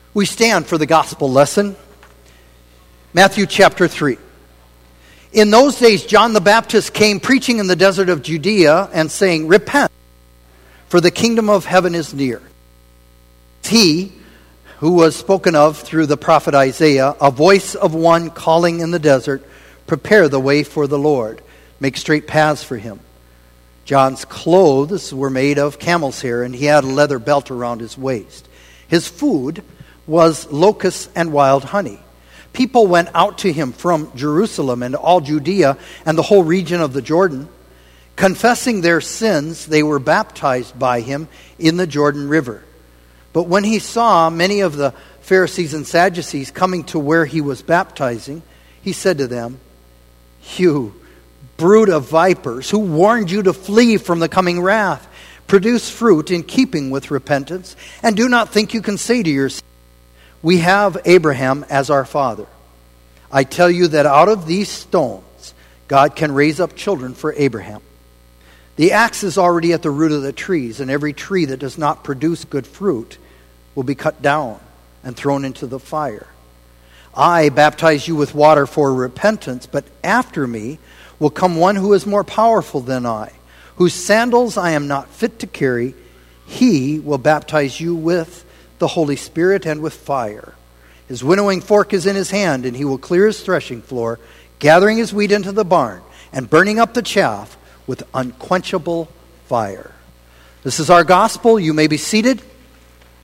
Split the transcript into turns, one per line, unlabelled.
We stand for the gospel lesson. Matthew chapter 3. In those days, John the Baptist came preaching in the desert of Judea and saying, "Repent, for the kingdom of heaven is near." He who was spoken of through the prophet Isaiah, a voice of one calling in the desert, "Prepare the way for the Lord, make straight paths for him." John's clothes were made of camel's hair, and he had a leather belt around his waist. His food was locusts and wild honey. People went out to him from Jerusalem and all Judea and the whole region of the Jordan. Confessing their sins, they were baptized by him in the Jordan River. But when he saw many of the Pharisees and Sadducees coming to where he was baptizing, he said to them, "You brood of vipers, who warned you to flee from the coming wrath? Produce fruit in keeping with repentance, and do not think you can say to yourself, 'We have Abraham as our father.' I tell you that out of these stones God can raise up children for Abraham. The axe is already at the root of the trees, and every tree that does not produce good fruit will be cut down and thrown into the fire. I baptize you with water for repentance, but after me will come one who is more powerful than I, whose sandals I am not fit to carry. He will baptize you with the Holy Spirit and with fire. His winnowing fork is in his hand, and he will clear his threshing floor, gathering his wheat into the barn, and burning up the chaff with unquenchable fire." This is our gospel. You may be seated.